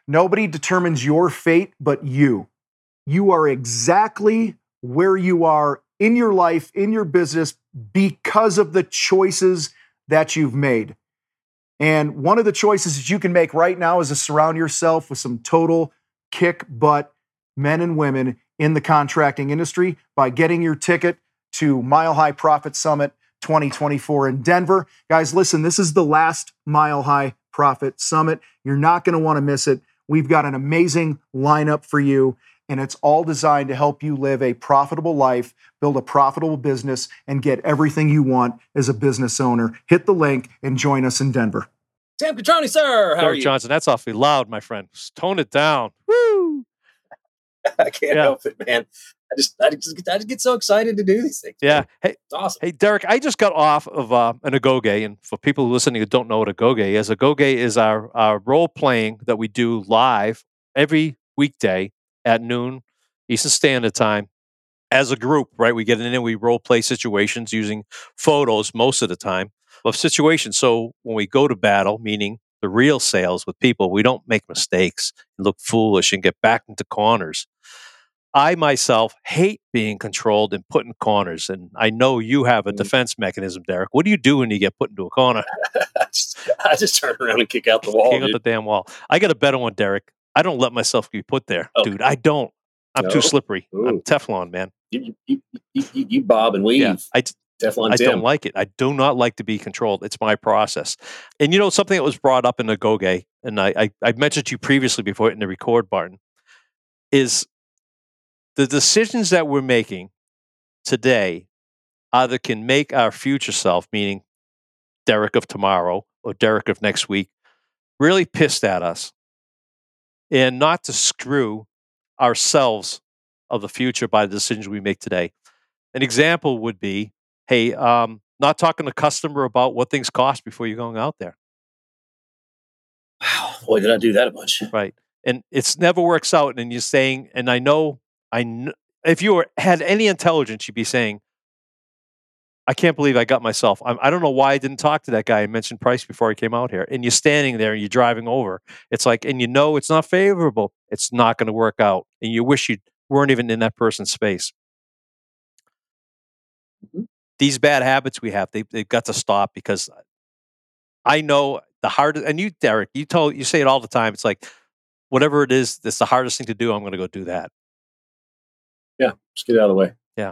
Nobody determines your fate but you. You are exactly where you are in your life, in your business, because of the choices that you've made. And one of the choices that you can make right now is to surround yourself with some total kick butt men and women in the contracting industry by getting your ticket to Mile High Profit Summit 2024 in Denver. Guys, listen, this is the last Mile High Profit Summit. You're not going to want to miss it. We've got an amazing lineup for you, and it's all designed to help you live a profitable life, build a profitable business, and get everything you want as a business owner. Hit the link and join us in Denver. Tim Cutrone, sir. How are you? Johnson, that's awfully loud, my friend. Just tone it down. Woo! I can't help it, man. I just get so excited to do these things. Yeah. Man. Hey, it's awesome. Hey, Derek, I just got off of an Agoge, and for people listening who don't know what Agoge is our role playing that we do live every weekday at noon Eastern Standard Time as a group, right? We get in and we role play situations using photos most of the time of situations. So when we go to battle, meaning the real sales with people, we don't make mistakes and look foolish and get back into corners. I myself hate being controlled and put in corners. And I know you have a defense mechanism, Derek. What do you do when you get put into a corner? I just turn around and kick out the wall. Kick out the damn wall. I got a better one, Derek. I don't let myself be put there, dude. I don't. I'm too slippery. Ooh. I'm Teflon, man. You bob and weave. Yeah, Teflon I Tim. don't like it. I do not like to be controlled. It's my process. And you know, something that was brought up in the Agoge, and I mentioned to you previously before hitting the record button, is the decisions that we're making today either can make our future self, meaning Derek of tomorrow or Derek of next week, really pissed at us, and not to screw ourselves of the future by the decisions we make today. An example would be, hey, not talking to customer about what things cost before you're going out there. Wow, boy, did I do that a bunch. Right. And it's never works out. And you're saying, and I know, if you had any intelligence, you'd be saying, I can't believe I got myself. I don't know why I didn't talk to that guy and mention price before he came out here. And you're standing there and you're driving over. It's like, and you know it's not favorable. It's not going to work out. And you wish you weren't even in that person's space. Mm-hmm. These bad habits we have, they've got to stop, because I know the hardest, and you, Derek, you say it all the time. It's like, whatever it is, that's the hardest thing to do. I'm going to go do that. Yeah. Just get out of the way. Yeah.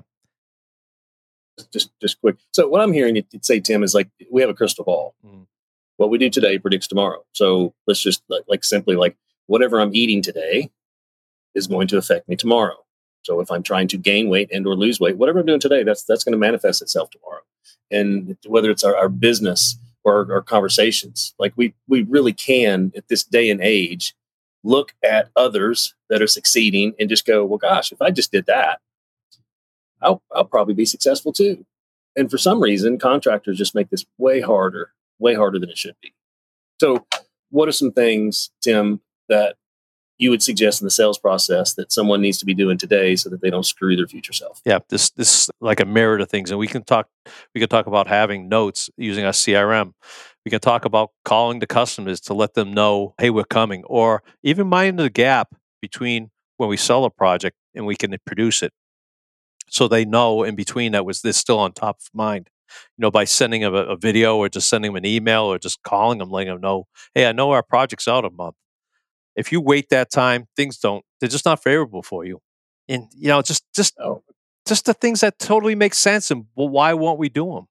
Just quick. So what I'm hearing you say, Tim, is like, we have a crystal ball. Mm. What we do today predicts tomorrow. So let's just simply whatever I'm eating today is going to affect me tomorrow. So if I'm trying to gain weight and or lose weight, whatever I'm doing today, that's going to manifest itself tomorrow. And whether it's our business or our conversations, like we really can at this day and age look at others that are succeeding and just go, well, gosh, if I just did that, I'll probably be successful too. And for some reason, contractors just make this way harder than it should be. So what are some things, Tim, that you would suggest in the sales process that someone needs to be doing today so that they don't screw their future self? Yeah, this like a mirror to things. And we can talk about having notes using our CRM. We can talk about calling the customers to let them know, hey, we're coming, or even minding the gap between when we sell a project and we can produce it. So they know in between that this still on top of mind, by sending a video or just sending them an email or just calling them, letting them know, hey, I know our project's out a month. If you wait that time, they're just not favorable for you. And, just the things that totally make sense. And why won't we do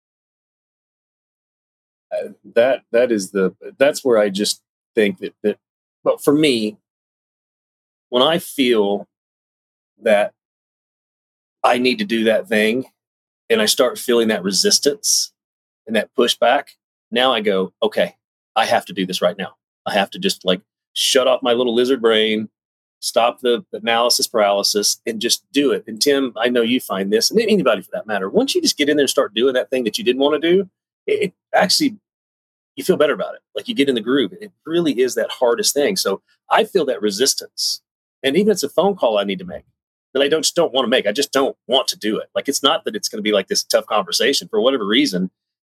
them? That's where I just think that, but for me, when I feel that I need to do that thing and I start feeling that resistance and that pushback, now I go, okay, I have to do this right now. I have to just shut off my little lizard brain, stop the analysis paralysis, and just do it. And Tim, I know you find this, and anybody for that matter, once you just get in there and start doing that thing that you didn't want to do, it actually, you feel better about it. Like, you get in the groove. It really is that hardest thing. So I feel that resistance. And even if it's a phone call I need to make that I just don't want to make, I just don't want to do it. Like, it's not that it's going to be like this tough conversation. For whatever reason,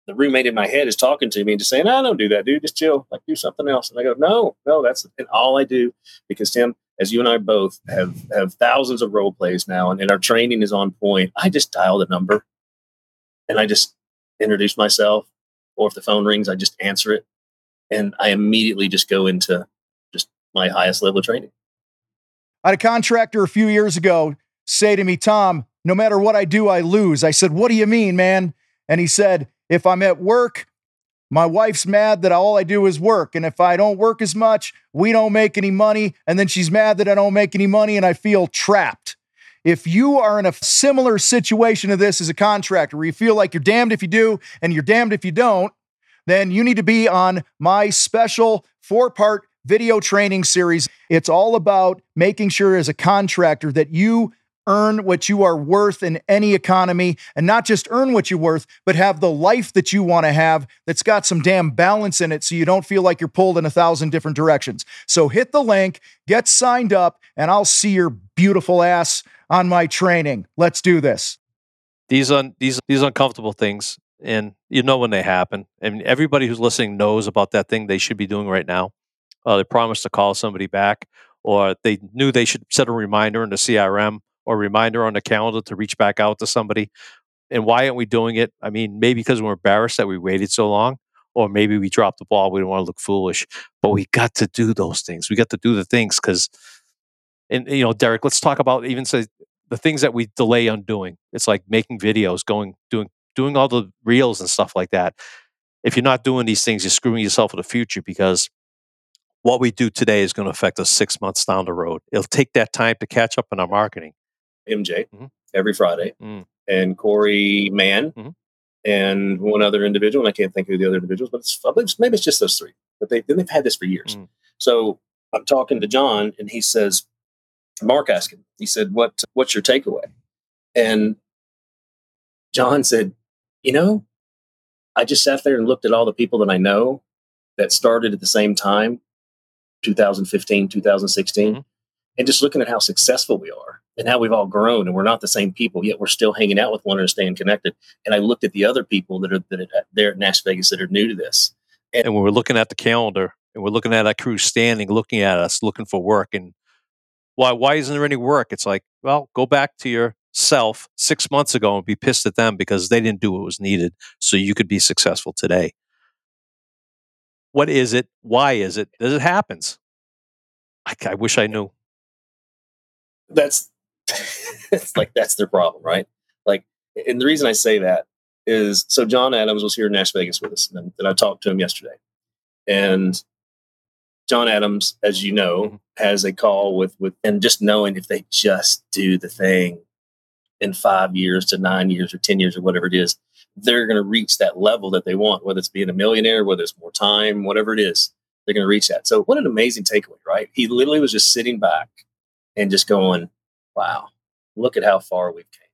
the roommate in my head is talking to me and just saying, "No, don't do that, dude. Just chill. Like, do something else." And I go, "No, that's and all I do." Because Tim, as you and I both have thousands of role plays now, and our training is on point. I just dial the number, and I just introduce myself, or if the phone rings, I just answer it, and I immediately just go into just my highest level of training. I had a contractor a few years ago say to me, "Tom, no matter what I do, I lose." I said, "What do you mean, man?" And he said, "If I'm at work, my wife's mad that all I do is work. And if I don't work as much, we don't make any money. And then she's mad that I don't make any money and I feel trapped." If you are in a similar situation to this as a contractor, where you feel like you're damned if you do and you're damned if you don't, then you need to be on my special 4-part video training series. It's all about making sure as a contractor that you earn what you are worth in any economy, and not just earn what you're worth, but have the life that you want to have that's got some damn balance in it so you don't feel like you're pulled in 1,000 different directions. So hit the link, get signed up, and I'll see your beautiful ass on my training. Let's do this. These uncomfortable things, and you know when they happen. And everybody who's listening knows about that thing they should be doing right now. They promised to call somebody back, or they knew they should set a reminder in the CRM or a reminder on the calendar to reach back out to somebody. And why aren't we doing it? I mean, maybe because we're embarrassed that we waited so long, or maybe we dropped the ball. We don't want to look foolish, but we got to do those things. We got to do the things because, and Derek, let's talk about even say the things that we delay on doing. It's like making videos, doing all the reels and stuff like that. If you're not doing these things, you're screwing yourself for the future, because what we do today is going to affect us 6 months down the road. It'll take that time to catch up in our marketing. MJ every Friday, and Corey Mann, and one other individual, and I can't think of the other individuals, but maybe it's just those three. But they've had this for years. So I'm talking to John, and he says, Mark asked him, he said, "What's your takeaway?" And John said, I just sat there and looked at all the people that I know that started at the same time, 2015, 2016, and just looking at how successful we are and how we've all grown, and we're not the same people, yet we're still hanging out with one another, staying connected. And I looked at the other people that are there at Nash Vegas that are new to this. And when we're looking at the calendar and we're looking at our crew standing, looking at us, looking for work, and why isn't there any work? It's like, well, go back to yourself 6 months ago and be pissed at them because they didn't do what was needed so you could be successful today. What is it? Why is it that it happens? I wish I knew. That's their problem, right? Like, and the reason I say that is, so John Adams was here in Nash Vegas with us, and I talked to him yesterday. And John Adams, as you know, has a call with, and just knowing if they just do the thing in 5 years to 9 years or 10 years or whatever it is, they're going to reach that level that they want, whether it's being a millionaire, whether it's more time, whatever it is, they're going to reach that. So what an amazing takeaway, right? He literally was just sitting back and just going, wow, look at how far we've came.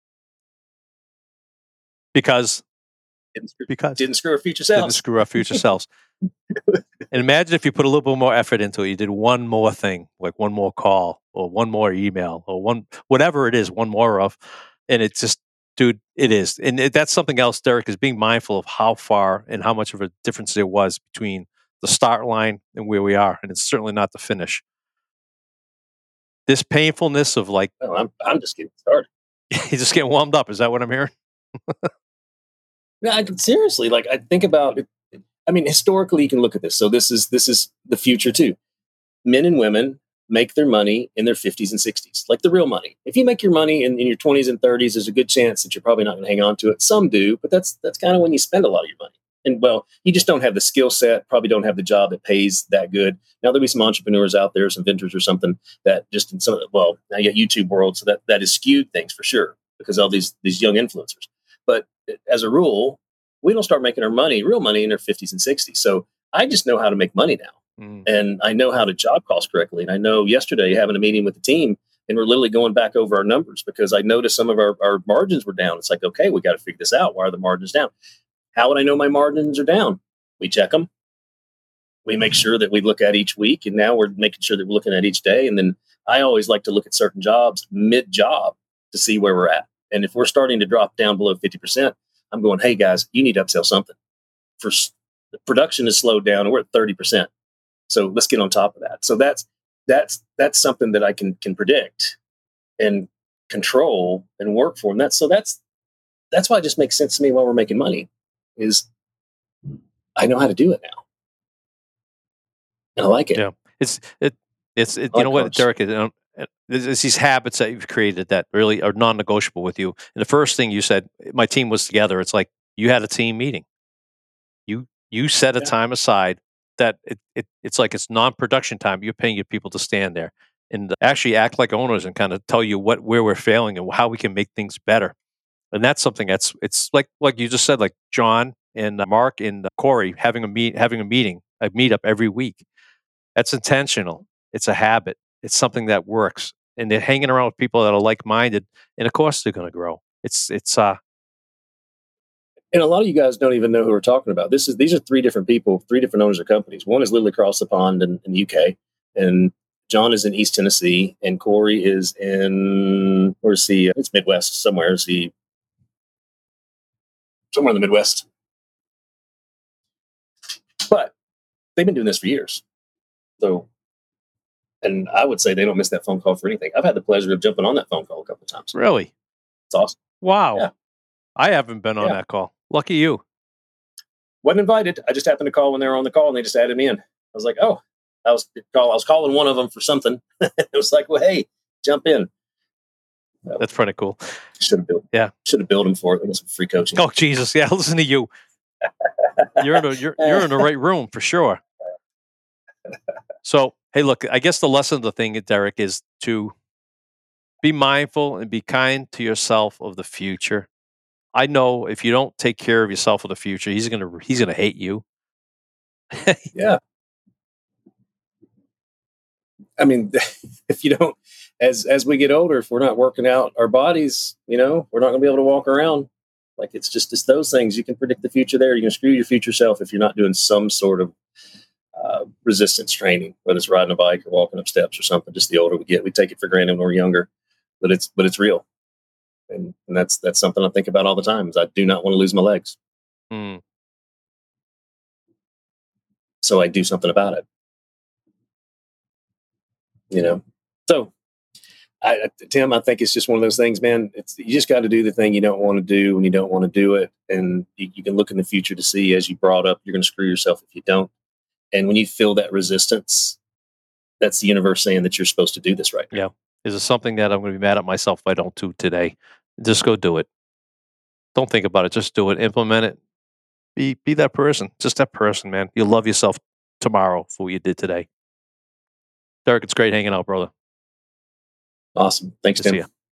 Because didn't screw our future selves. Didn't screw our future selves. And imagine if you put a little bit more effort into it. You did one more thing, like one more call or one more email or whatever it is, one more of. And it's just, dude, it is. And that's something else, Derek, is being mindful of how far and how much of a difference there was between the start line and where we are. And it's certainly not the finish. This painfulness of like... No, I'm just getting started. You're just getting warmed up. Is that what I'm hearing? No, seriously, like, I think about it. I mean, historically, you can look at this. So this is the future too. Men and women make their money in their 50s and 60s, like the real money. If you make your money in your 20s and 30s, there's a good chance that you're probably not going to hang on to it. Some do, but that's kind of when you spend a lot of your money. And well, you just don't have the skill set, probably don't have the job that pays that good. Now there'll be some entrepreneurs out there, some ventures or something that just in some of the, well, now you got YouTube world, so that has skewed things for sure because of all these young influencers. But as a rule, we don't start making our real money in our 50s and 60s. So I just know how to make money now. And I know how to job cost correctly. And I know yesterday having a meeting with the team, and we're literally going back over our numbers because I noticed some of our margins were down. It's like, okay, we got to figure this out. Why are the margins down? How would I know my margins are down? We check them. We make sure that we look at each week. And now we're making sure that we're looking at each day. And then I always like to look at certain jobs mid-job to see where we're at. And if we're starting to drop down below 50%, I'm going, hey guys, you need to upsell something. The production is slowed down and we're at 30%. So let's get on top of that. So that's something that I can predict and control and work for. And that's why it just makes sense to me while we're making money is I know how to do it now. And I like it. Yeah. It's you know what, Derek, it's these habits that you've created that really are non-negotiable with you. And the first thing you said, my team was together. It's like you had a team meeting. You set a time aside that it's like it's non-production time. You're paying your people to stand there and actually act like owners and kind of tell you where we're failing and how we can make things better. And that's something it's like you just said, like John and Mark and Corey having a meetup every week. That's intentional. It's a habit. It's something that works, and they're hanging around with people that are like-minded, and of course they're going to grow. And a lot of you guys don't even know who we're talking about. These are three different people, three different owners of companies. One is literally across the pond in the UK, and John is in East Tennessee, and Corey is in it's Midwest somewhere. Somewhere in the Midwest. But they've been doing this for years. So, and I would say they don't miss that phone call for anything. I've had the pleasure of jumping on that phone call a couple of times. Really? It's awesome. Wow. Yeah. I haven't been on that call. Lucky you. Wasn't invited. I just happened to call when they were on the call, and they just added me in. I was like, oh, I was calling one of them for something. It was like, well, hey, jump in. That's pretty cool. Should have billed him for it. I got some free coaching. Oh Jesus, yeah. Listen to you. You're in the right room for sure. So, hey, look, I guess the lesson of the thing, Derek, is to be mindful and be kind to yourself of the future. I know if you don't take care of yourself of the future, he's gonna hate you. Yeah. I mean, if you don't, as we get older, if we're not working out our bodies, we're not going to be able to walk around. Like it's those things. You can predict the future there. You can screw your future self if you're not doing some sort of resistance training, whether it's riding a bike or walking up steps or something. Just the older we get, we take it for granted when we're younger, but it's real. And that's something I think about all the time is I do not want to lose my legs. Mm. So I do something about it. So Tim, I think it's just one of those things, man. You just got to do the thing you don't want to do when you don't want to do it. And you can look in the future to see, as you brought up, you're going to screw yourself if you don't. And when you feel that resistance, that's the universe saying that you're supposed to do this right now. Yeah. Is it something that I'm going to be mad at myself if I don't do today? Just go do it. Don't think about it. Just do it. Implement it. Be that person. Just that person, man. You'll love yourself tomorrow for what you did today. Derek, it's great hanging out, brother. Awesome. Thanks, Tim. See ya.